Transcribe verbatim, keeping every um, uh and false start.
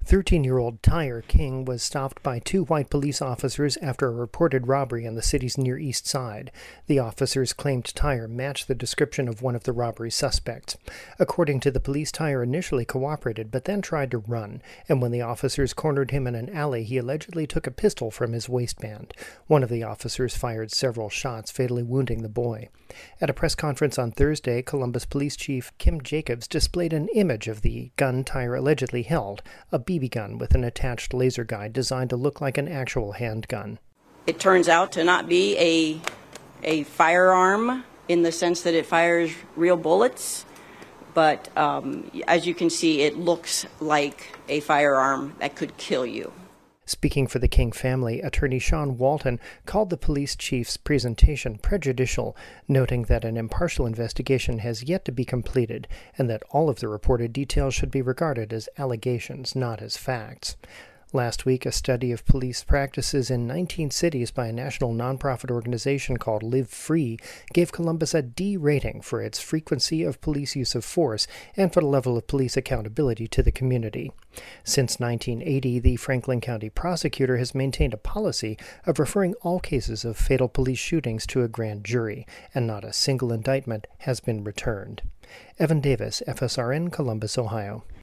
thirteen-year-old Tyre King was stopped by two white police officers after a reported robbery on the city's Near East Side. The officers claimed Tyre matched the description of one of the robbery suspects. According to the police, Tyre initially cooperated but then tried to run, and when the officers cornered him in an alley, he allegedly took a pistol from his waistband. One of the officers fired several shots, fatally wounding the boy. At a press conference on Thursday, Columbus Police Chief Kim Jacobs displayed an image of the gun Tyre allegedly held, a B B gun with an attached laser guide designed to look like an actual handgun. It turns out to not be a, a firearm in the sense that it fires real bullets, but um, as you can see, it looks like a firearm that could kill you. Speaking for the King family, attorney Sean Walton called the police chief's presentation prejudicial, noting that an impartial investigation has yet to be completed and that all of the reported details should be regarded as allegations, not as facts. Last week, a study of police practices in nineteen cities by a national nonprofit organization called Live Free gave Columbus a D rating for its frequency of police use of force and for the level of police accountability to the community. Since nineteen eighty, the Franklin County prosecutor has maintained a policy of referring all cases of fatal police shootings to a grand jury, and not a single indictment has been returned. Evan Davis, F S R N, Columbus, Ohio.